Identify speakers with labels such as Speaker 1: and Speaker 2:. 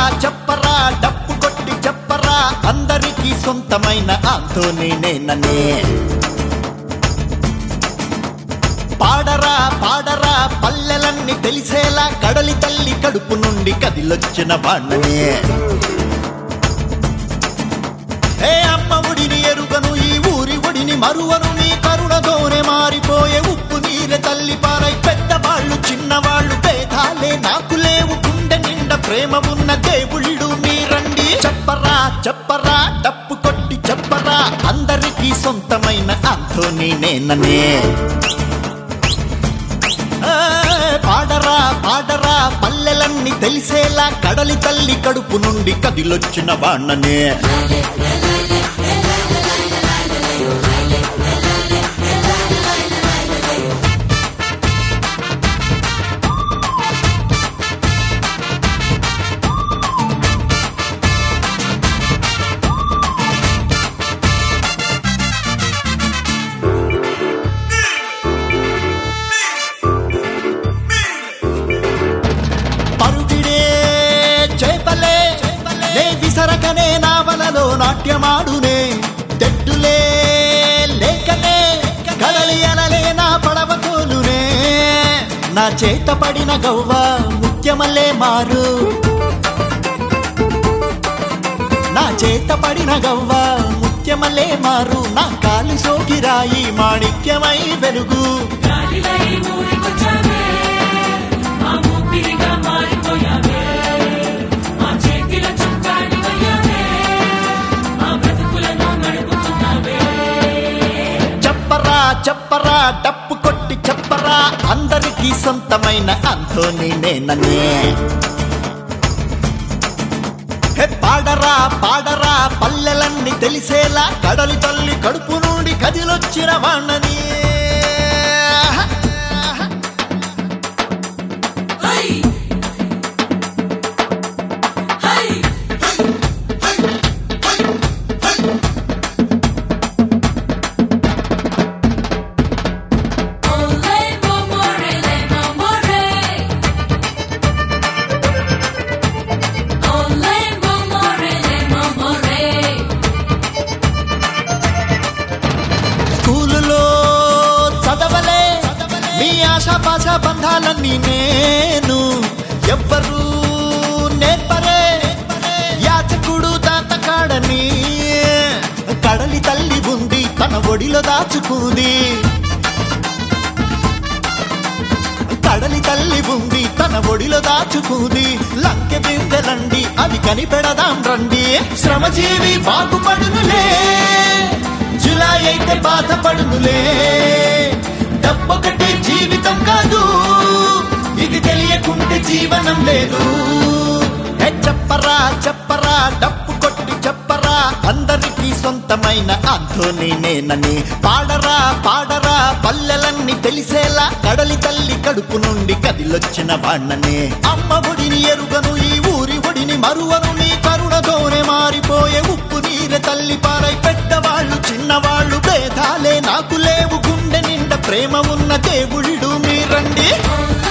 Speaker 1: చెప్పరా డప్పు కొట్టి చెప్పరా అందరికీ సొంతమైన ఆంథోనీ నేననే. పాడరా పాడరా పల్లెలన్నీ తెలిసేలా కడలి తల్లి కడుపు నుండి కదిలొచ్చిన వాణ్ణనే. ఏ అమ్మ ఒడిని ఎరుగను ఈ ఊరి ఒడిని మరువను నీ కరుణతోనే మారిపోయే ఉప్పు నీరె తల్లి పారై పెద్దవాళ్ళు చిన్నవాళ్ళు భేదాలే నాకు లేవు గుండె నిండా ప్రేమ ఉన్న దేవుళ్ళు మీరండి. చెప్పరా చెప్పరా డప్పు కొట్టి చెప్పరా అందరికీ సొంతమైన ఆంథోనీ నేననే. పాడరా పాడరా పల్లెలన్నీ తెలిసేలా కడలి తల్లి కడుపు నుండి కదిలొచ్చిన వాణ్ణనే. విసరకనే నా వలలో నాట్యమాడునే తెడ్డులే లేకనే కడలి అలలే నా పడవ తోలునే. నా చేత పడిన గవ్వ ముత్యమల్లే మారు, నా చేత పడిన గవ్వ ముత్యమల్లే మారు, నా కాలు సోకిరాయి మాణిక్యమై వెలుగు. చెప్పరా డప్పు కొట్టి చెప్పరా అందరికీ సొంతమైన ఆంథోనీ నేననే. పాడరా పాడరా పల్లెలన్నీ తెలిసేలా కడలి తల్లి కడుపు నుండి కదిలొచ్చిన వాణ్ణని. ఆశాపాశ బంధాలన్నీ నేను ఎవ్వరూ నేర్పరే యాచకుడు తాతకాడని. కడలి తల్లి ఉంది తన ఒడిలో దాచుకుంది, కడలి తల్లి ఉంది తన ఒడిలో దాచుకుంది. లంకె బిందెలండి అవి కనిపెడదాం రండి. శ్రమజీవి బాగుపడునులే జులై అయితే బాధపడునులే. డబ్బొకటే జీవితం కాదు ఇది తెలియకుంటే జీవనం లేదు. చెప్పరా చెప్పరా డప్పు కొట్టి చెప్పరా అందరికీ సొంతమైన ఆంథోనీ నేనని. పాడరా పాడరా పల్లెలన్నీ తెలిసేలా కడలి తల్లి కడుపు నుండి కదిలొచ్చిన వాణ్ణనే. అమ్మ ఒడిని ఎరుగను ఈ ఊరి ఒడిని మరువను నీ కరుణతోనే మారిపోయే ఉప్పు నీరె తల్లి పారై పెద్దవాళ్ళు చిన్నవాళ్ళు భేదాలే నాకు లేవు గుండె నిండా ప్రేమ ఉన్న దేవుళ్ళు మీరండి.